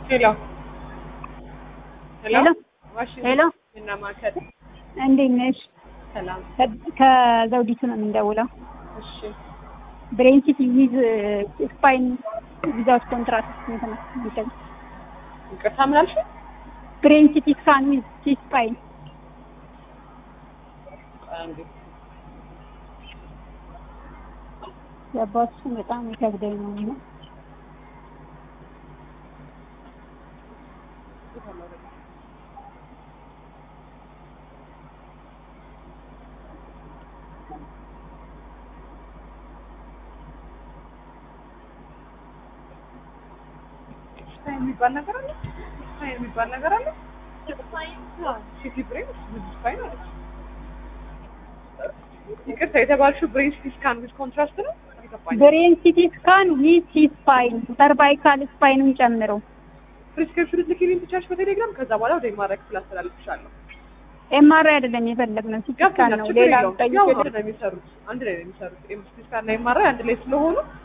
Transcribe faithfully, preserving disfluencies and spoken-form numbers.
ሄሎ ሄሎ ሄሎ ዋሽንግተን ሄሎ እና ማከል እንዴት ነሽ? ሰላም። ከዘውዲቱ ነው የምንደውለው። እሺ ብሬን ሲቲ ዊዝ ስፓይን ዊዛውት ኮንትራክት እንትን እንትን ይቅርታ ምን አልሽ? ብሬን ሲቲ ስካን ዊዝ ሲ ስፓይን አንዴ ያባሱ በጣም ይከብደኝ ነው። ስፓይን የሚባል ነገር አለ። ስፓይን የሚባል ነገር አለ። ስፓይን ሲቲ ብሬን ስፓይን አለ። ይቅርታ የተባልሽው ብሬን ሲቲ ስካን ዊዝ ኮንትራስት ነው። ብሬን ሲቲ ስካን ዊዝ ሲ ስፓይን ሰርቫይካል ስፓይኑን ጨምሮ ፕሪስክሪፕሽን ልትልኪልኝ ትቻለሽ በቴሌግራም። ከዛ በኋላ ወደ ኤምአርአይ ክፍል አስተላልፍሻለሁ። ኤምአርአይ አይደለም የፈለግነው ሲቲ ስካን ነው። ሌላ ያው ነው የሚሰሩት፣ አንድ ላይ ነው የሚሰሩት። ሲቲ ስካን እና ኤምአርአይ አንድ ላይ ስለሆኑ